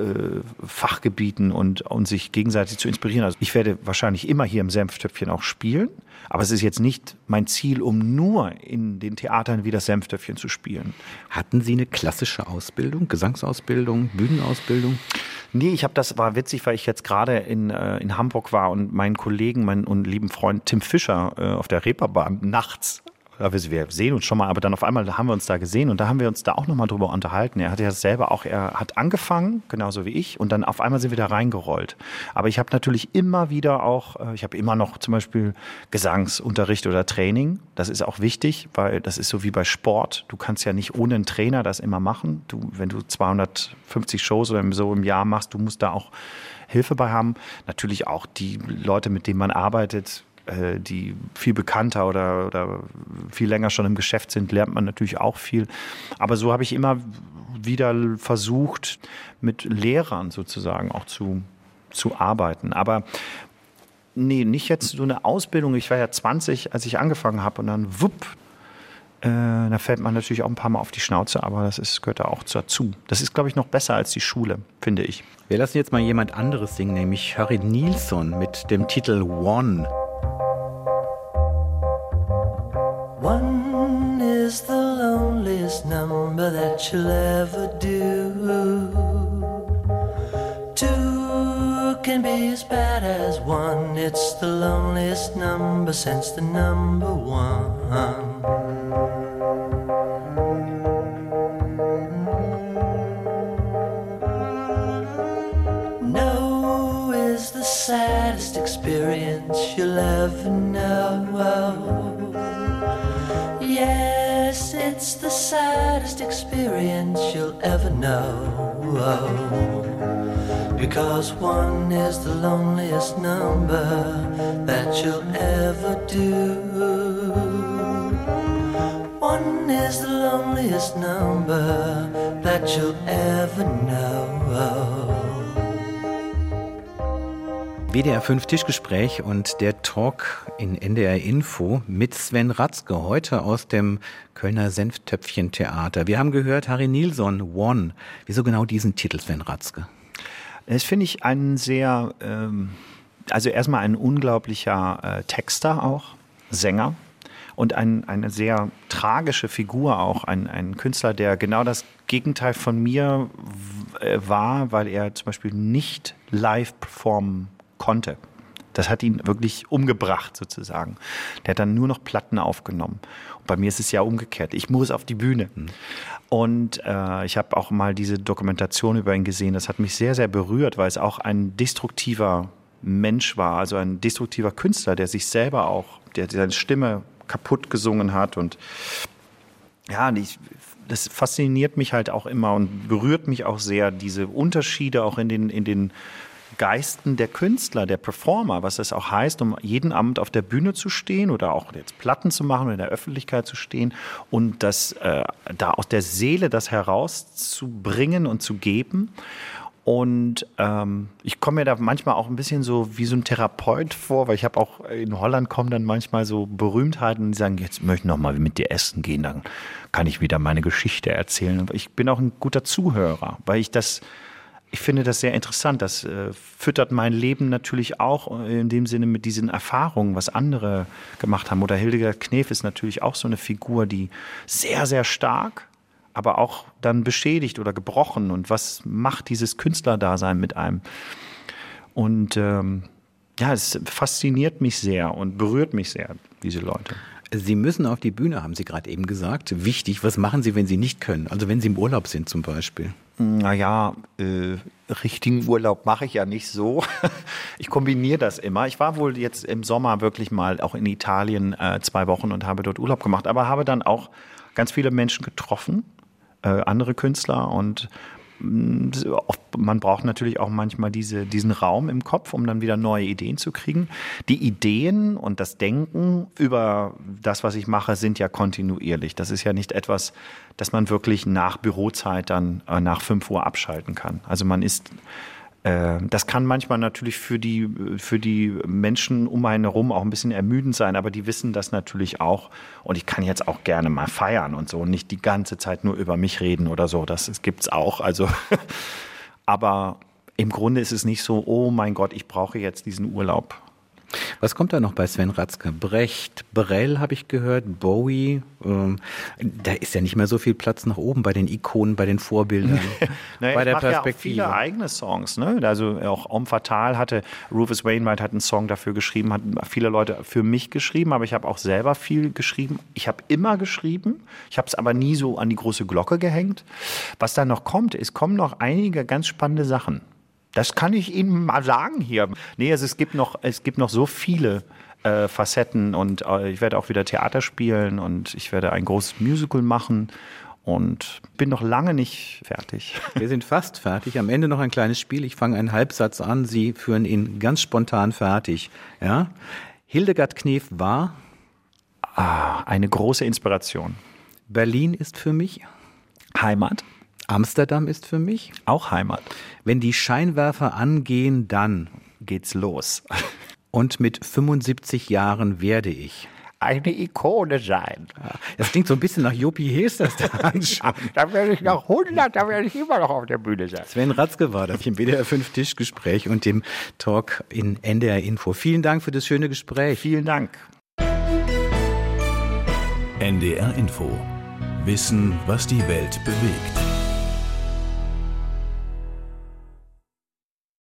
Fachgebieten und sich gegenseitig zu inspirieren. Also ich werde wahrscheinlich immer hier im Senftöpfchen auch spielen, aber es ist jetzt nicht mein Ziel, um nur in den Theatern wie das Senftöpfchen zu spielen. Hatten Sie eine klassische Ausbildung, Gesangsausbildung, Bühnenausbildung? Nee, das war witzig, weil ich jetzt gerade in Hamburg war und meinen Kollegen und lieben Freund Tim Fischer auf der Reeperbahn nachts wir sehen uns schon mal, aber dann auf einmal haben wir uns da gesehen und da haben wir uns da auch nochmal drüber unterhalten. Er hat ja selber auch, er hat angefangen, genauso wie ich, und dann auf einmal sind wir da reingerollt. Aber ich habe natürlich immer wieder auch, ich habe immer noch zum Beispiel Gesangsunterricht oder Training. Das ist auch wichtig, weil das ist so wie bei Sport. Du kannst ja nicht ohne einen Trainer das immer machen. Wenn du 250 Shows oder so im Jahr machst, du musst da auch Hilfe bei haben. Natürlich auch die Leute, mit denen man arbeitet, die viel bekannter oder viel länger schon im Geschäft sind, lernt man natürlich auch viel. Aber so habe ich immer wieder versucht, mit Lehrern sozusagen auch zu arbeiten. Aber nee, nicht jetzt so eine Ausbildung. Ich war ja 20, als ich angefangen habe und dann wupp, da fällt man natürlich auch ein paar Mal auf die Schnauze, aber gehört da auch dazu. Das ist, glaube ich, noch besser als die Schule, finde ich. Wir lassen jetzt mal jemand anderes singen, nämlich Harry Nilsson mit dem Titel One. One is the loneliest number that you'll ever do. Two can be as bad as one. It's the loneliest number since the number one. No is the saddest experience you'll ever know. Yes, it's the saddest experience you'll ever know. Because one is the loneliest number that you'll ever do. One is the loneliest number that you'll ever know. WDR 5 Tischgespräch und der Talk in NDR Info mit Sven Ratzke, heute aus dem Kölner Senftöpfchen-Theater. Wir haben gehört, Harry Nilsson, One. Wieso genau diesen Titel, Sven Ratzke? Das finde ich einen sehr, also erstmal ein unglaublicher Texter auch, Sänger und eine sehr tragische Figur auch, ein Künstler, der genau das Gegenteil von mir war, weil er zum Beispiel nicht live performen konnte. Das hat ihn wirklich umgebracht sozusagen. Der hat dann nur noch Platten aufgenommen. Und bei mir ist es ja umgekehrt. Ich muss auf die Bühne. Und ich habe auch mal diese Dokumentation über ihn gesehen. Das hat mich sehr, sehr berührt, weil es auch ein destruktiver Mensch war. Also ein destruktiver Künstler, der sich selber auch, der seine Stimme kaputt gesungen hat. Und ja, das fasziniert mich halt auch immer und berührt mich auch sehr, diese Unterschiede auch in den Geisten der Künstler, der Performer, was das auch heißt, um jeden Abend auf der Bühne zu stehen oder auch jetzt Platten zu machen oder in der Öffentlichkeit zu stehen und das da aus der Seele das herauszubringen und zu geben. Und ich komme mir da manchmal auch ein bisschen so wie so ein Therapeut vor, weil ich habe auch in Holland kommen dann manchmal so Berühmtheiten, die sagen, jetzt möchte ich noch mal mit dir essen gehen, dann kann ich wieder meine Geschichte erzählen. Ich bin auch ein guter Zuhörer, weil ich finde das sehr interessant. Das füttert mein Leben natürlich auch in dem Sinne mit diesen Erfahrungen, was andere gemacht haben. Oder Hildegard Knef ist natürlich auch so eine Figur, die sehr, sehr stark, aber auch dann beschädigt oder gebrochen. Und was macht dieses Künstlerdasein mit einem? Und es fasziniert mich sehr und berührt mich sehr, diese Leute. Sie müssen auf die Bühne, haben Sie gerade eben gesagt. Wichtig, was machen Sie, wenn Sie nicht können? Also wenn Sie im Urlaub sind zum Beispiel. Naja, richtigen Urlaub mache ich ja nicht so. Ich kombiniere das immer. Ich war wohl jetzt im Sommer wirklich mal auch in Italien 2 Wochen und habe dort Urlaub gemacht, aber habe dann auch ganz viele Menschen getroffen, andere Künstler, und man braucht natürlich auch manchmal diesen Raum im Kopf, um dann wieder neue Ideen zu kriegen. Die Ideen und das Denken über das, was ich mache, sind ja kontinuierlich. Das ist ja nicht etwas, das man wirklich nach Bürozeit dann nach 5 Uhr abschalten kann. Also das kann manchmal natürlich für die Menschen um einen herum auch ein bisschen ermüdend sein, aber die wissen das natürlich auch. Und ich kann jetzt auch gerne mal feiern und so und nicht die ganze Zeit nur über mich reden oder so. Das gibt's auch. Also, aber im Grunde ist es nicht so, oh mein Gott, ich brauche jetzt diesen Urlaub. Was kommt da noch bei Sven Ratzke? Brecht, Brel habe ich gehört, Bowie. Da ist ja nicht mehr so viel Platz nach oben bei den Ikonen, bei den Vorbildern, naja, bei der ich mache Perspektive. Ja auch viele eigene Songs. Ne? Also auch Homme Fatale hatte, Rufus Wainwright hat einen Song dafür geschrieben, hat viele Leute für mich geschrieben, aber ich habe auch selber viel geschrieben. Ich habe immer geschrieben, ich habe es aber nie so an die große Glocke gehängt. Was da noch kommt, es kommen noch einige ganz spannende Sachen. Das kann ich Ihnen mal sagen hier. Nee, also es gibt noch so viele Facetten und ich werde auch wieder Theater spielen und ich werde ein großes Musical machen und bin noch lange nicht fertig. Wir sind fast fertig. Am Ende noch ein kleines Spiel. Ich fange einen Halbsatz an. Sie führen ihn ganz spontan fertig. Ja? Hildegard Knef war? Eine große Inspiration. Berlin ist für mich? Heimat. Amsterdam ist für mich? Auch Heimat. Wenn die Scheinwerfer angehen, dann geht's los. Und mit 75 Jahren werde ich eine Ikone sein. Das klingt so ein bisschen nach Jopi Hesters. Da werde ich noch 100, da werde ich immer noch auf der Bühne sein. Sven Ratzke war das im WDR 5 Tischgespräch und dem Talk in NDR Info. Vielen Dank für das schöne Gespräch. Vielen Dank. NDR Info. Wissen, was die Welt bewegt.